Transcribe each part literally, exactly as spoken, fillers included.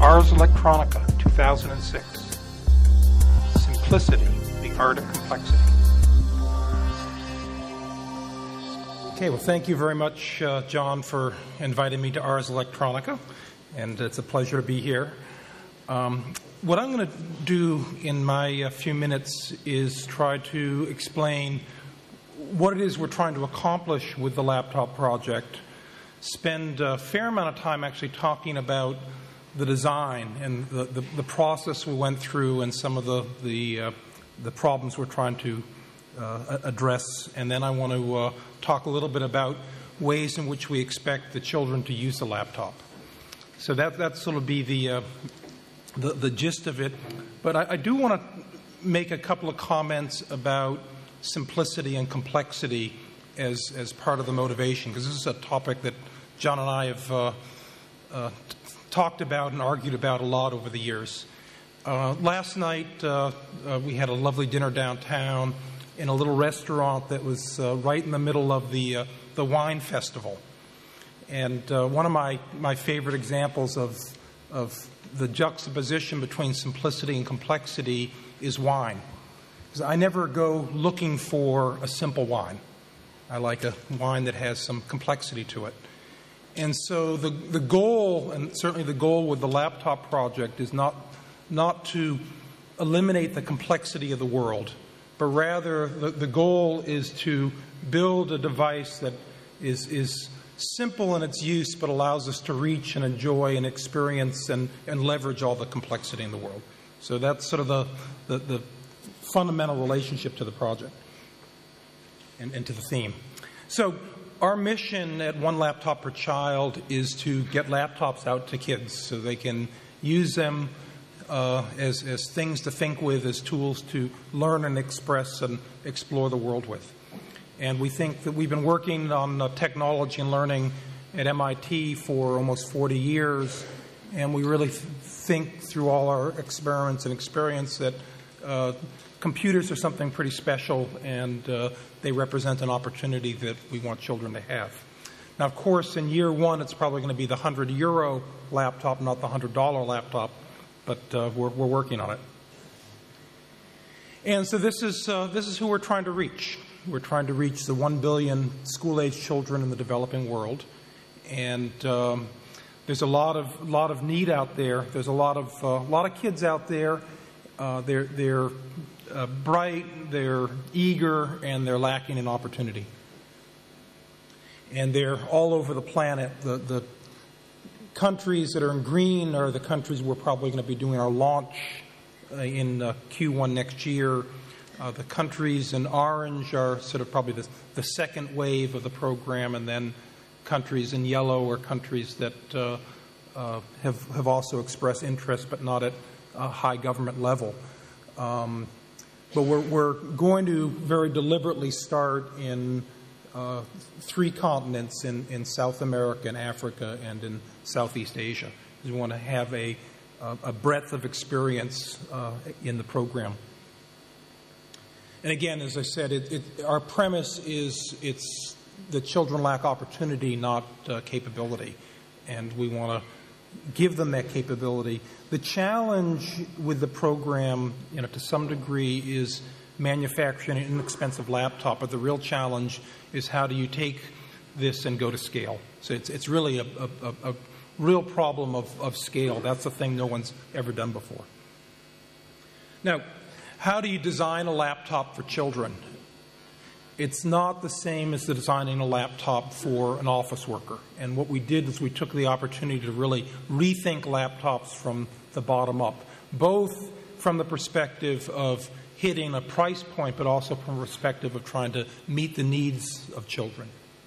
Ars Electronica two thousand six. Simplicity, the Art of Complexity. Okay, well, thank you very much, uh, John, for inviting me to Ars Electronica, and it's a pleasure to be here. Um, what I'm going to do in my uh, few minutes is try to explain what it is we're trying to accomplish with the laptop project, spend a fair amount of time actually talking about the design and the, the, the process we went through and some of the, the, uh, the problems we're trying to uh, address. And then I want to uh, talk a little bit about ways in which we expect the children to use the laptop. So that, that's sort of be the, uh, the, the gist of it. But I, I do want to make a couple of comments about simplicity and complexity as, as part of the motivation, because this is a topic that John and I have uh, uh, talked about and argued about a lot over the years. Uh, last night, uh, uh, we had a lovely dinner downtown in a little restaurant that was uh, right in the middle of the, uh, the wine festival. And uh, one of my, my favorite examples of, of the juxtaposition between simplicity and complexity is wine. Because I never go looking for a simple wine. I like a wine that has some complexity to it. And so the, the goal, and certainly the goal with the laptop project, is not, not to eliminate the complexity of the world, but rather the, the goal is to build a device that is, is simple in its use, but allows us to reach and enjoy and experience and, and leverage all the complexity in the world. So that's sort of the, the, the fundamental relationship to the project and, and to the theme. So our mission at One Laptop Per Child is to get laptops out to kids so they can use them uh, as, as things to think with, as tools to learn and express and explore the world with. And we think that we've been working on uh, technology and learning at M I T for almost forty years, and we really th- think through all our experiments and experience that uh, computers are something pretty special, and uh, they represent an opportunity that we want children to have. Now, of course, in year one, it's probably going to be the one hundred euro laptop, not the one hundred dollar laptop, but uh, we're, we're working on it. And so this is, uh, this is who we're trying to reach. We're trying to reach the one billion school-age children in the developing world. And um, there's a lot of, lot of need out there. There's a lot of, uh, lot of kids out there. Uh, they're, they're uh, bright, they're eager, and they're lacking in opportunity. And they're all over the planet. The, the countries that are in green are the countries we're probably going to be doing our launch uh, in uh, Q one next year. Uh, the countries in orange are sort of probably the, the second wave of the program, and then countries in yellow are countries that uh, uh, have, have also expressed interest, but not at a high government level. Um, but we're, we're going to very deliberately start in uh, three continents, in, in South America and Africa and in Southeast Asia. We want to have a, a, a breadth of experience uh, in the program. And again, as I said, it, it, our premise is it's the children lack opportunity, not uh, capability. And we want to give them that capability. The challenge with the program, you know, to some degree, is manufacturing an inexpensive laptop, but the real challenge is how do you take this and go to scale. So it's, it's really a, a, a real problem of, of scale. That's the thing no one's ever done before. Now, how do you design a laptop for children? It's not the same as the designing a laptop for an office worker. And what we did is we took the opportunity to really rethink laptops from the bottom up, both from the perspective of hitting a price point, but also from the perspective of trying to meet the needs of children.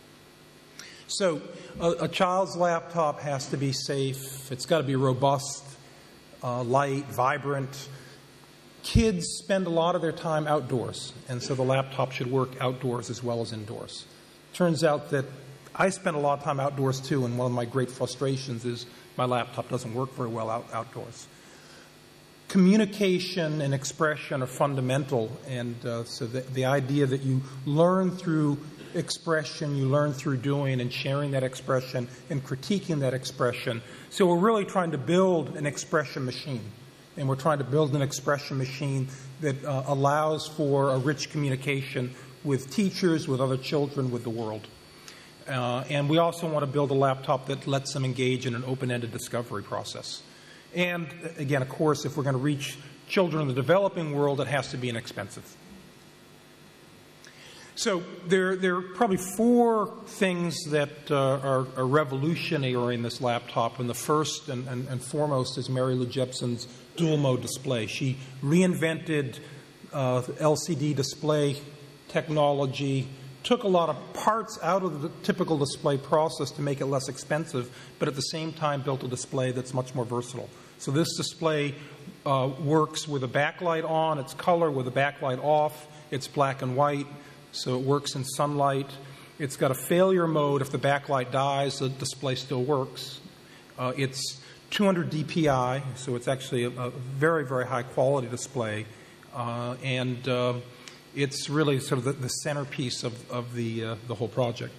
So a, a child's laptop has to be safe. It's got to be robust, uh, light, vibrant. Kids spend a lot of their time outdoors, and so the laptop should work outdoors as well as indoors. Turns out that I spend a lot of time outdoors too, and one of my great frustrations is my laptop doesn't work very well out, outdoors. Communication and expression are fundamental, and uh, so the, the idea that you learn through expression you learn through doing and sharing that expression and critiquing that expression. So we're really trying to build an expression machine. And we're trying to build an expression machine that uh, allows for a rich communication with teachers, with other children, with the world. Uh, and we also want to build a laptop that lets them engage in an open-ended discovery process. And again, of course, if we're going to reach children in the developing world, it has to be inexpensive. So there, there are probably four things that uh, are, are revolutionary in this laptop. And the first and, and, and foremost is Mary Lou Jepson's dual-mode display. She reinvented uh, L C D display technology, took a lot of parts out of the typical display process to make it less expensive, but at the same time built a display that's much more versatile. So this display uh, works with a backlight on, it's color with a backlight off, it's black and white, so it works in sunlight. It's got a failure mode. If the backlight dies, the display still works. Uh, it's two hundred D P I, so it's actually a, a very, very high quality display. Uh, and uh, it's really sort of the, the centerpiece of, of the, uh, the whole project.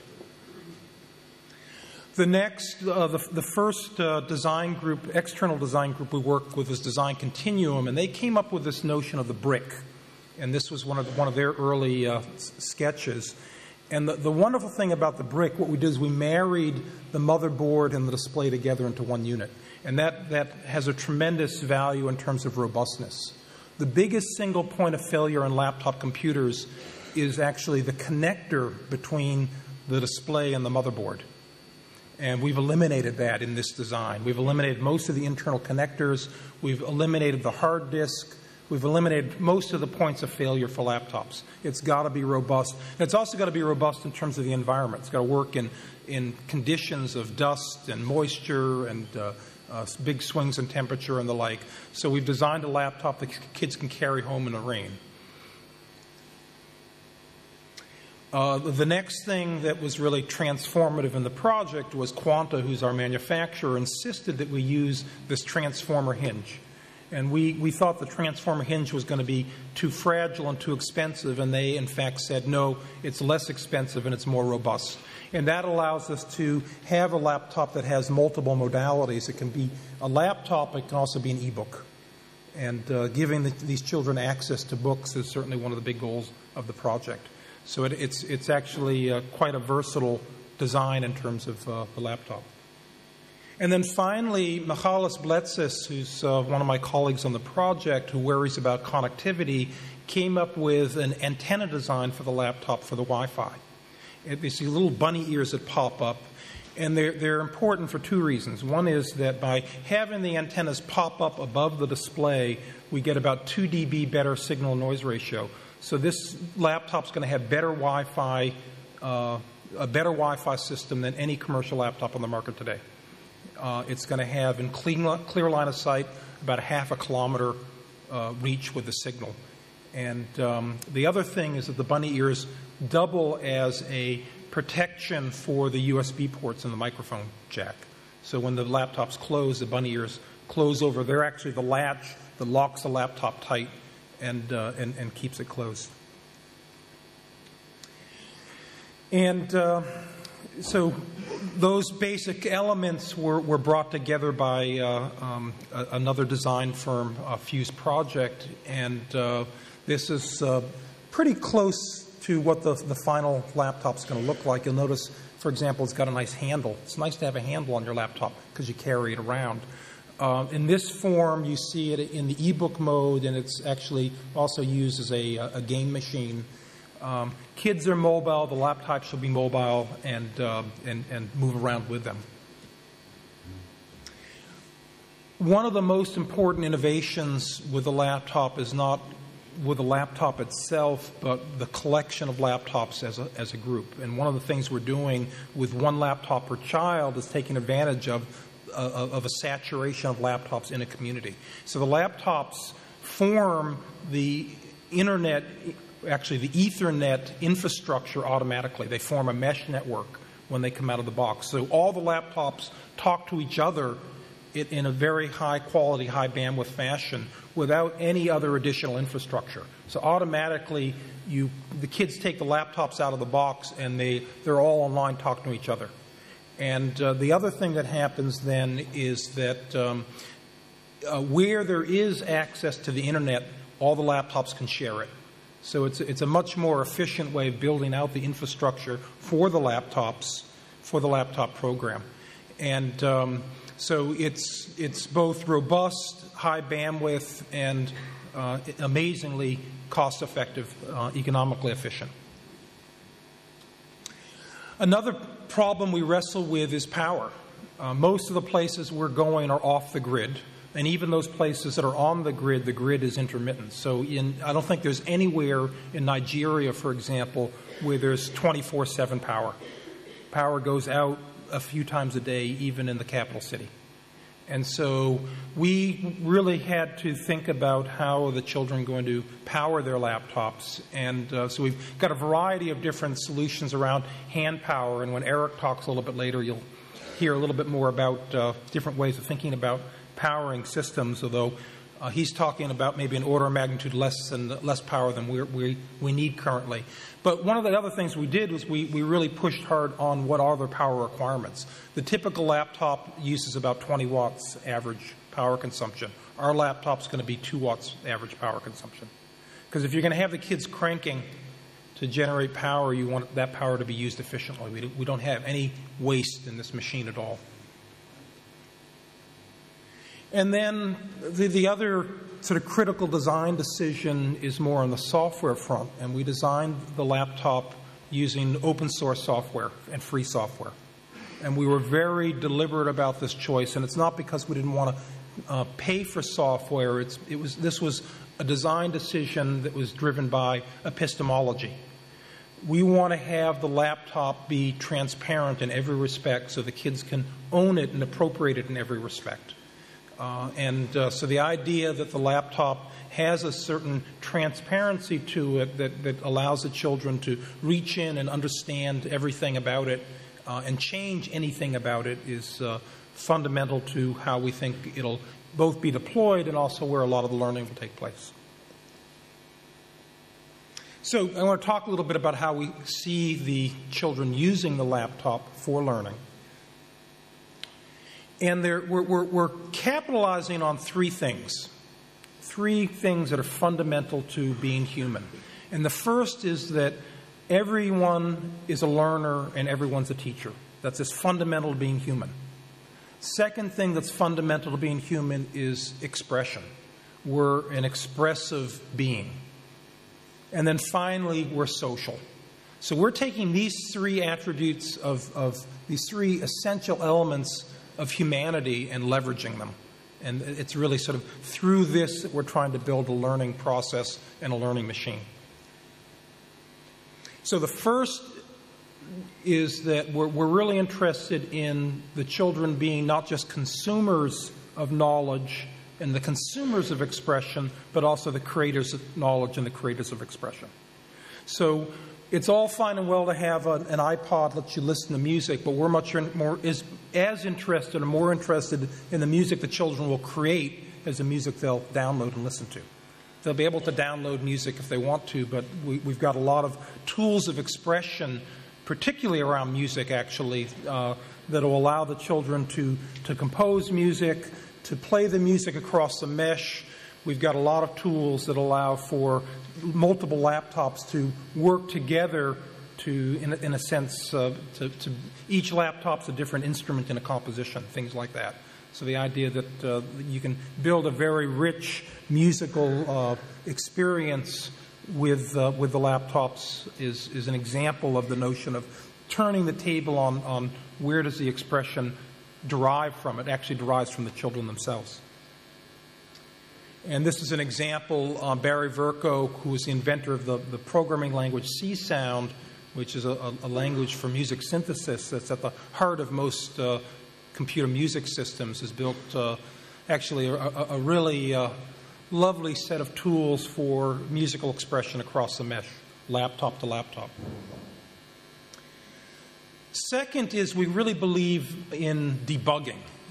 The next, uh, the, the first uh, design group, external design group we worked with was Design Continuum, and they came up with this notion of the brick. And this was one of, one of their early uh, sketches. And the, the wonderful thing about the brick, what we did is we married the motherboard and the display together into one unit. And that, that has a tremendous value in terms of robustness. The biggest single point of failure in laptop computers is actually the connector between the display and the motherboard. And we've eliminated that in this design. We've eliminated most of the internal connectors. We've eliminated the hard disk. We've eliminated most of the points of failure for laptops. It's got to be robust. And it's also got to be robust in terms of the environment. It's got to work in, in conditions of dust and moisture and uh, uh, big swings in temperature and the like. So we've designed a laptop that kids can carry home in the rain. Uh, the next thing that was really transformative in the project was Quanta, who's our manufacturer, insisted that we use this transformer hinge. And we, we thought the transformer hinge was going to be too fragile and too expensive, and they, in fact, said, no, it's less expensive and it's more robust. And that allows us to have a laptop that has multiple modalities. It can be a laptop, it can also be an e-book. And uh, giving the, these children access to books is certainly one of the big goals of the project. So it, it's, it's actually uh, quite a versatile design in terms of uh, the laptop. And then finally, Michalis Bletzis, who's uh, one of my colleagues on the project who worries about connectivity, came up with an antenna design for the laptop for the Wi-Fi. It's these little bunny ears that pop up, and they're, they're important for two reasons. One is that by having the antennas pop up above the display, we get about two D B better signal-noise ratio. So this laptop's going to have better Wi-Fi, uh, a better Wi-Fi system than any commercial laptop on the market today. Uh, it's going to have, in clean, clear line of sight, about a half a kilometer uh, reach with the signal. And um, the other thing is that the bunny ears double as a protection for the U S B ports in the microphone jack. So when the laptop's closed, the bunny ears close over. They're actually the latch that locks the laptop tight and, uh, and, and keeps it closed. And uh, so those basic elements were, were brought together by uh, um, a, another design firm, uh, Fuse Project, and uh, this is uh, pretty close to what the, the final laptop's going to look like. You'll notice, for example, it's got a nice handle. It's nice to have a handle on your laptop because you carry it around. Uh, in this form, you see it in the ebook mode, and it's actually also used as a, a game machine. Um, kids are mobile, the laptop should be mobile, and, uh, and, and move around with them. One of the most important innovations with the laptop is not with the laptop itself, but the collection of laptops as a, as a group. And one of the things we're doing with one laptop per child is taking advantage of, uh, of a saturation of laptops in a community. So the laptops form the internet, actually the Ethernet infrastructure automatically. They form a mesh network when they come out of the box. So all the laptops talk to each other in a very high quality, high bandwidth fashion without any other additional infrastructure. So automatically, you, the kids take the laptops out of the box and they, they're all online talking to each other. And uh, the other thing that happens then is that um, uh, where there is access to the internet, all the laptops can share it. So it's, it's a much more efficient way of building out the infrastructure for the laptops, for the laptop program. And um, so it's, it's both robust, high bandwidth, and uh, amazingly cost-effective, uh, economically efficient. Another problem we wrestle with is power. Uh, most of the places we're going are off the grid. And even those places that are on the grid, the grid is intermittent. So in, I don't think there's anywhere in Nigeria, for example, where there's twenty-four seven power. Power goes out a few times a day, even in the capital city. And so we really had to think about how are the children going to power their laptops. And uh, so we've got a variety of different solutions around hand power. And when Eric talks a little bit later, you'll hear a little bit more about uh, different ways of thinking about powering systems, although uh, he's talking about maybe an order of magnitude less than less power than we're, we we need currently. But one of the other things we did was we, we really pushed hard on what are the power requirements. The typical laptop uses about twenty watts average power consumption. Our laptop's going to be two watts average power consumption. Because if you're going to have the kids cranking to generate power, you want that power to be used efficiently. We don't, we don't have any waste in this machine at all. And then the, the other sort of critical design decision is more on the software front. And we designed the laptop using open source software and free software. And we were very deliberate about this choice. And it's not because we didn't want to uh, pay for software. It's, it was, this was a design decision that was driven by epistemology. We want to have the laptop be transparent in every respect so the kids can own it and appropriate it in every respect. Uh, and uh, so the idea that the laptop has a certain transparency to it that, that allows the children to reach in and understand everything about it uh, and change anything about it is uh, fundamental to how we think it'll both be deployed and also where a lot of the learning will take place. So I want to talk a little bit about how we see the children using the laptop for learning. And we're, we're, we're capitalizing on three things, three things that are fundamental to being human. And the first is that everyone is a learner and everyone's a teacher. That's as fundamental to being human. Second thing that's fundamental to being human is expression. We're an expressive being. And then finally, we're social. So we're taking these three attributes of, of these three essential elements of humanity and leveraging them. And it's really sort of through this that we're trying to build a learning process and a learning machine. So the first is that we're, we're really interested in the children being not just consumers of knowledge and the consumers of expression, but also the creators of knowledge and the creators of expression. So it's all fine and well to have a, an iPod that lets you listen to music, but we're much more is as interested or more interested in the music the children will create as the music they'll download and listen to. They'll be able to download music if they want to, but we, we've got a lot of tools of expression, particularly around music, actually, uh, that will allow the children to, to compose music, to play the music across the mesh. We've got a lot of tools that allow for multiple laptops to work together to, in a, in a sense, uh, to, to each laptop's a different instrument in a composition, things like that. So the idea that uh, you can build a very rich musical uh, experience with uh, with the laptops is is an example of the notion of turning the table on on where does the expression derive from. It actually derives from the children themselves. And this is an example, uh, Barry Vercoe, who was the inventor of the, the programming language C Sound, which is a, a language for music synthesis that's at the heart of most uh, computer music systems, has built uh, actually a, a, a really uh, lovely set of tools for musical expression across the mesh, laptop to laptop. Second is we really believe in debugging.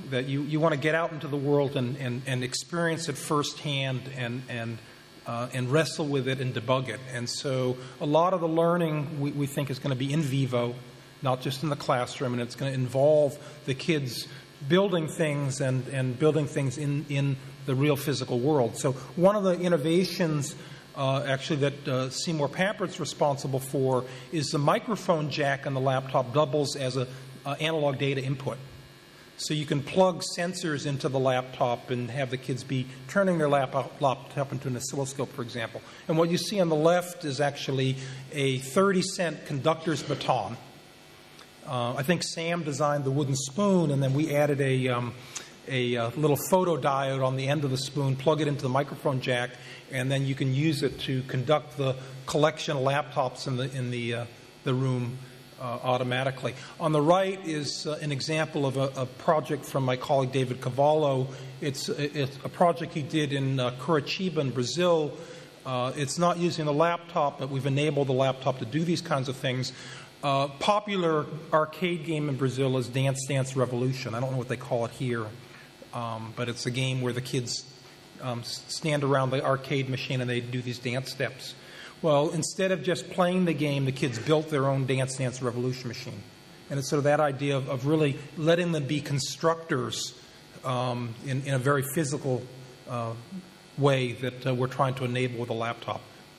that you, you want to get out into the world and, and, and experience it firsthand and, and, uh, and wrestle with it and debug it. And so a lot of the learning we, we think is going to be in vivo, not just in the classroom, and it's going to involve the kids building things and, and building things in, in the real physical world. So one of the innovations uh, actually that uh, Seymour Pampret's responsible for is the microphone jack on the laptop doubles as a uh, analog data input. So you can plug sensors into the laptop and have the kids be turning their laptop, laptop into an oscilloscope, for example. And what you see on the left is actually a thirty cent conductor's baton. Uh, I think Sam designed the wooden spoon, and then we added a, um, a uh, little photodiode on the end of the spoon, plug it into the microphone jack, and then you can use it to conduct the collection of laptops in the, in the, uh, the room uh, automatically. On the right is uh, an example of a, a project from my colleague David Cavallo. It's, it's a project he did in uh, Curitiba in Brazil. Uh, it's not using the laptop, but we've enabled the laptop to do these kinds of things. Uh, popular arcade game in Brazil is Dance Dance Revolution. I don't know what they call it here, um, but it's a game where the kids um, stand around the arcade machine and they do these dance steps. Well, instead of just playing the game, the kids built their own Dance Dance Revolution machine. And it's sort of that idea of, of really letting them be constructors um, in, in a very physical uh, way that uh, we're trying to enable with a laptop.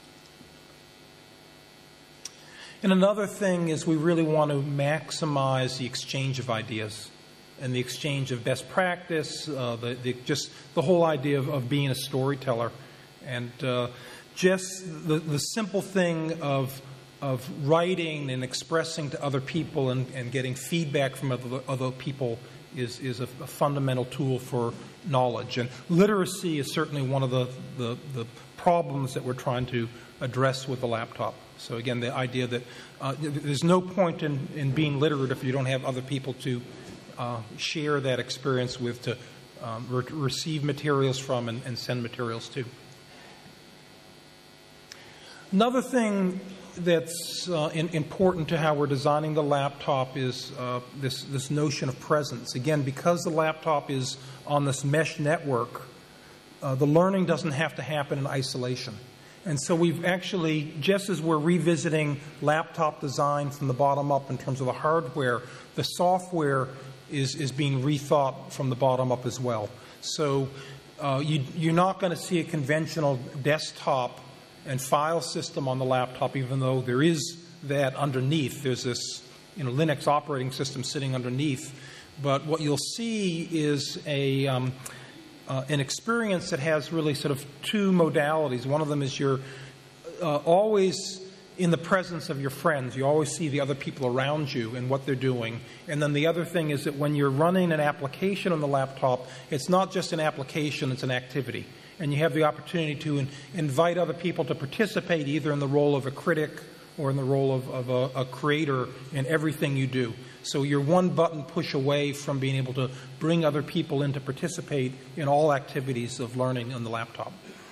And another thing is we really want to maximize the exchange of ideas and the exchange of best practice, uh, the, the, just the whole idea of, of being a storyteller. And uh, just the, the simple thing of, of writing and expressing to other people and, and getting feedback from other, other people is, is a, a fundamental tool for knowledge. And literacy is certainly one of the, the, the problems that we're trying to address with the laptop. So again, the idea that uh, there's no point in, in being literate if you don't have other people to uh, share that experience with, to um, re- receive materials from and, and send materials to. Another thing that's uh, in, important to how we're designing the laptop is uh, this, this notion of presence. Again, because the laptop is on this mesh network, uh, the learning doesn't have to happen in isolation. And so we've actually, just as we're revisiting laptop design from the bottom up in terms of the hardware, the software is, is being rethought from the bottom up as well. So uh, you, you're not going to see a conventional desktop and file system on the laptop, even though there is that underneath. There's this you know, Linux operating system sitting underneath. But what you'll see is a... Um, Uh, an experience that has really sort of two modalities. One of them is you're uh, always in the presence of your friends. You always see the other people around you and what they're doing. And then the other thing is that when you're running an application on the laptop, it's not just an application, it's an activity. And you have the opportunity to in, invite other people to participate either in the role of a critic or in the role of, of a, a creator in everything you do. So you're one button push away from being able to bring other people in to participate in all activities of learning on the laptop.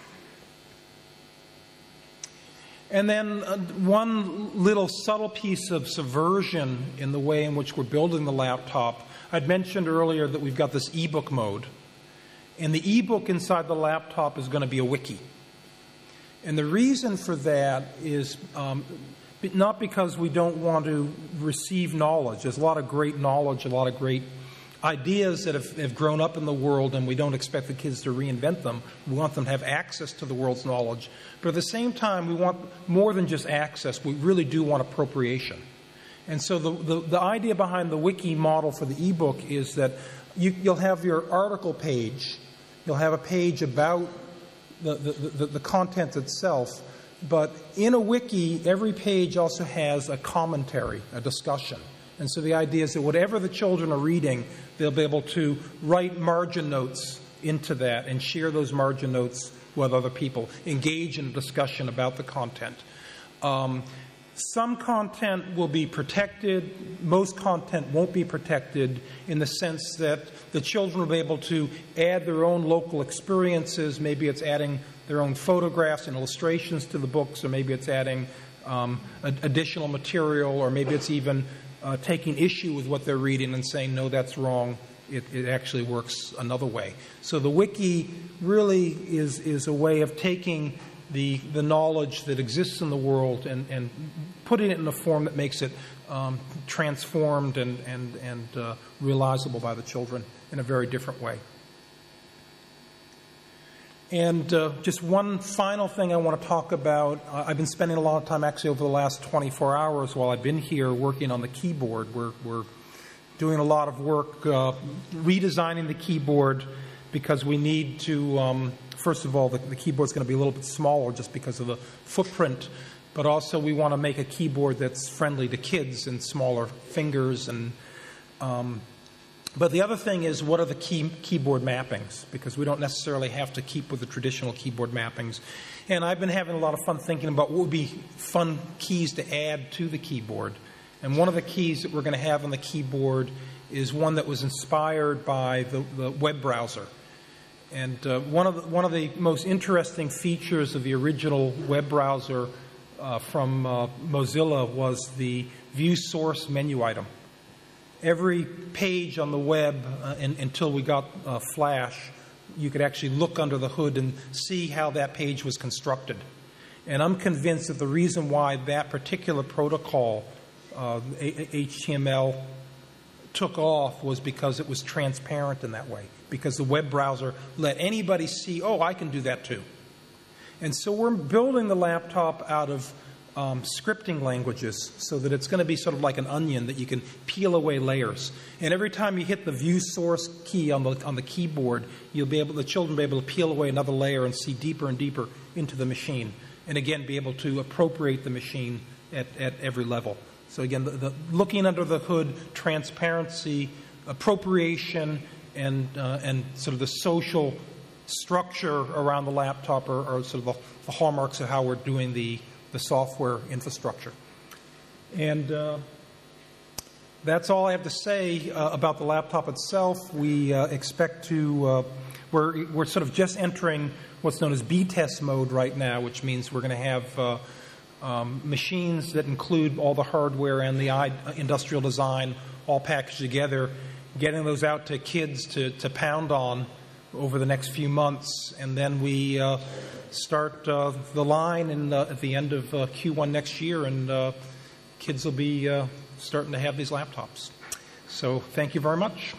And then uh, one little subtle piece of subversion in the way in which we're building the laptop. I'd mentioned earlier that we've got this ebook mode. And the ebook inside the laptop is going to be a wiki. And the reason for that is um, not because we don't want to receive knowledge. There's a lot of great knowledge, a lot of great ideas that have, have grown up in the world, and we don't expect the kids to reinvent them. We want them to have access to the world's knowledge. But at the same time, we want more than just access. We really do want appropriation. And so the, the, the idea behind the wiki model for the ebook is that you, you'll have your article page. You'll have a page about the, the, the, the content itself. But in a wiki, every page also has a commentary, a discussion. And so the idea is that whatever the children are reading, they'll be able to write margin notes into that and share those margin notes with other people, engage in a discussion about the content. Um, some content will be protected. Most content won't be protected in the sense that the children will be able to add their own local experiences. Maybe it's adding their own photographs and illustrations to the books, or maybe it's adding um, additional material, or maybe it's even uh, taking issue with what they're reading and saying, no, that's wrong. it, it actually works another way. So the wiki really is, is a way of taking the, the knowledge that exists in the world and, and putting it in a form that makes it um, transformed and, and, and uh, realizable by the children in a very different way. And uh, just one final thing I want to talk about. Uh, I've been spending a lot of time actually over the last twenty-four hours while I've been here working on the keyboard. We're, we're doing a lot of work uh, redesigning the keyboard because we need to, um, first of all, the, the keyboard's going to be a little bit smaller just because of the footprint, but also we want to make a keyboard that's friendly to kids and smaller fingers. And um, But the other thing is, what are the key, keyboard mappings? Because we don't necessarily have to keep with the traditional keyboard mappings. And I've been having a lot of fun thinking about what would be fun keys to add to the keyboard. And one of the keys that we're going to have on the keyboard is one that was inspired by the, the web browser. And uh, one of the, one of the most interesting features of the original web browser uh, from uh, Mozilla was the view source menu item. Every page on the web, uh, in, until we got uh, Flash, you could actually look under the hood and see how that page was constructed. And I'm convinced that the reason why that particular protocol, uh, H T M L, took off was because it was transparent in that way. Because the web browser let anybody see, oh, I can do that too. And so we're building the laptop out of Um, scripting languages so that it's going to be sort of like an onion that you can peel away layers. And every time you hit the view source key on the on the keyboard, you'll be able the children will be able to peel away another layer and see deeper and deeper into the machine. And again, be able to appropriate the machine at, at every level. So again, the, the looking under the hood, transparency, appropriation, and uh, and sort of the social structure around the laptop are, are sort of the, the hallmarks of how we're doing the the software infrastructure. And uh, that's all I have to say uh, about the laptop itself. We uh, expect to, uh, we're, we're sort of just entering what's known as B-test mode right now, which means we're going to have uh, um, machines that include all the hardware and the industrial design all packaged together, getting those out to kids to, to pound on over the next few months. And then we uh, start uh, the line in, uh, at the end of uh, Q one next year, and uh, kids will be uh, starting to have these laptops. So thank you very much.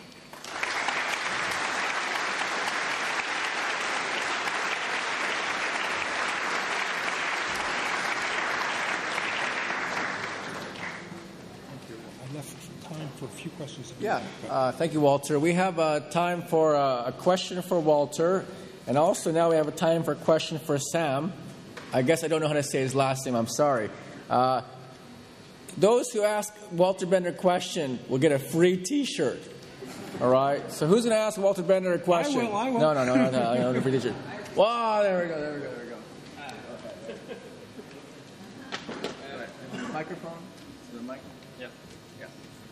For a few questions. Yeah, uh, thank you, Walter. We have uh, time for uh, a question for Walter, and also now we have a time for a question for Sam. I guess I don't know how to say his last name. I'm sorry. Uh, those who ask Walter Bender a question will get a free T-shirt. All right. So who's going to ask Walter Bender a question? I will. I will. No, no, no, no, no. I don't get a free T-shirt. Wow, there we go. There we go. There we go. Okay. Microphone. Is the mic? Yeah. Yeah.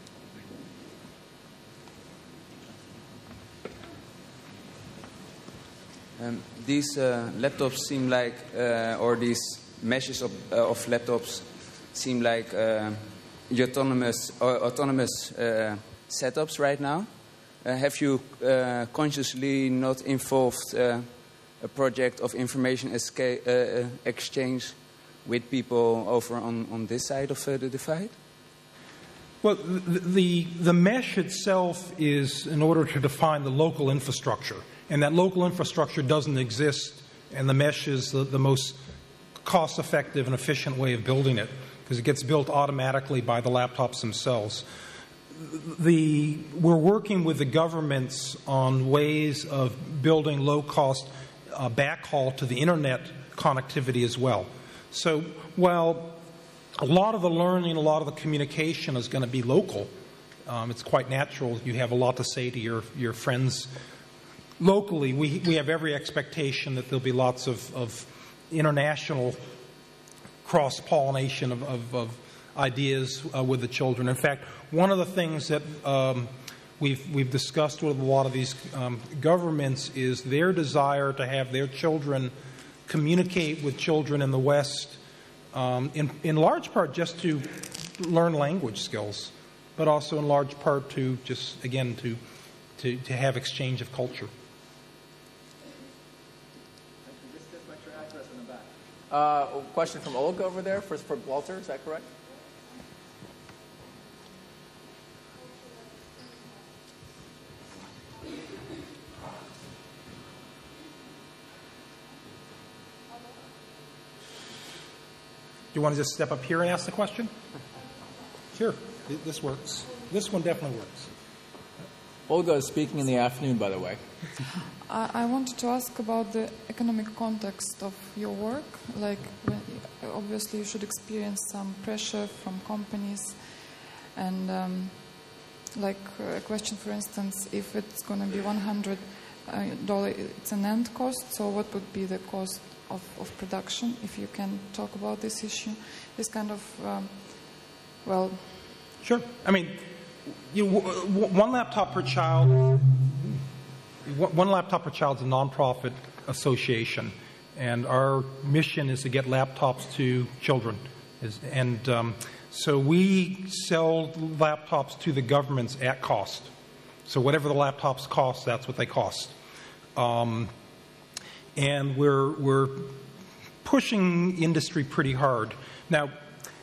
Um, these uh, laptops seem like, uh, or these meshes of, uh, of laptops seem like uh, autonomous, or autonomous uh, setups right now. Uh, have you uh, consciously not involved uh, a project of information esca- uh, exchange with people over on, on this side of uh, the divide? Well, the, the the mesh itself is in order to define the local infrastructure. And that local infrastructure doesn't exist, and the mesh is the, the most cost-effective and efficient way of building it, because it gets built automatically by the laptops themselves. The, we're working with the governments on ways of building low-cost uh, backhaul to the Internet connectivity as well. So while a lot of the learning, a lot of the communication is going to be local, um, it's quite natural. You have a lot to say to your, your friends locally. We, we have every expectation that there'll be lots of, of international cross-pollination of, of, of ideas uh, with the children. In fact, one of the things that um, we've, we've discussed with a lot of these um, governments is their desire to have their children communicate with children in the West, um, in, in large part just to learn language skills, but also in large part to just, again, to to, to have exchange of culture. Uh, question from Olga over there for, for Walter, is that correct? Do you want to just step up here and ask the question? Sure, this works. This one definitely works. Olga is speaking in the afternoon, by the way. I, I wanted to ask about the economic context of your work. Like, when, obviously, you should experience some pressure from companies, and um, like a question, for instance, if it's going to be one hundred dollars, it's an end cost. So, what would be the cost of, of production? If you can talk about this issue, this kind of um, well. Sure. I mean, you know, one laptop per child. One laptop per child is a nonprofit association, and our mission is to get laptops to children. And um, so we sell laptops to the governments at cost. So whatever the laptops cost, that's what they cost. Um, and we're we're pushing industry pretty hard. Now,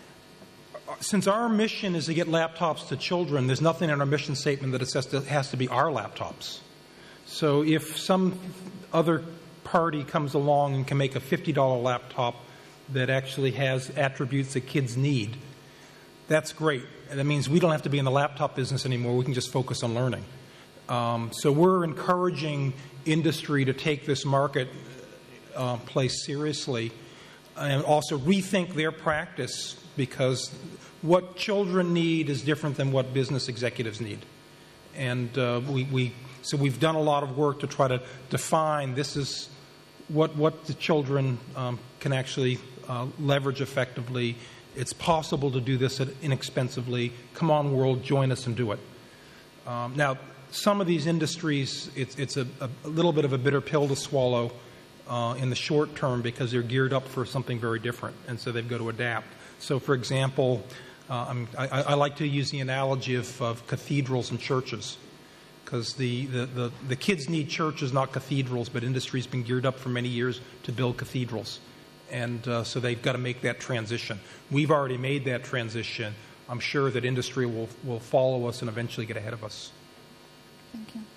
since our mission is to get laptops to children, there's nothing in our mission statement that it says it has to be our laptops. So if some other party comes along and can make a fifty dollars laptop that actually has attributes that kids need, that's great. And that means we don't have to be in the laptop business anymore. We can just focus on learning. Um, so we're encouraging industry to take this market uh, place seriously and also rethink their practice, because what children need is different than what business executives need. And uh, we, we so we've done a lot of work to try to define this is what what the children um, can actually uh, leverage effectively. It's possible to do this inexpensively. Come on, world, join us and do it. Um, now, some of these industries, it's, it's a, a little bit of a bitter pill to swallow uh, in the short term, because they're geared up for something very different, and so they've got to adapt. So, for example, uh, I, I like to use the analogy of, of cathedrals and churches, because the, the, the, the kids need churches, not cathedrals, but industry's been geared up for many years to build cathedrals. And uh, so they've got to make that transition. We've already made that transition. I'm sure that industry will, will follow us and eventually get ahead of us. Thank you.